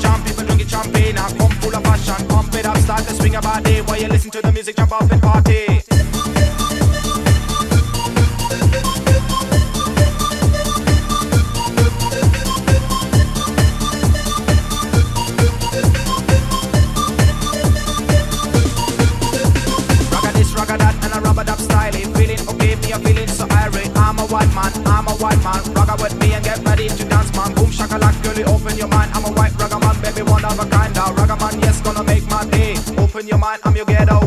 jump, people drinking champagne. I come full of passion, pump it up, start to swing your body. While you listen to the music, jump up and party. White man, ragga with me and get ready to dance, man. Boom shakalak, girlie, open your mind. I'm a white ragga man, baby, one of a kind. Ragga man, yes, gonna make my day. Open your mind, I'm your ghetto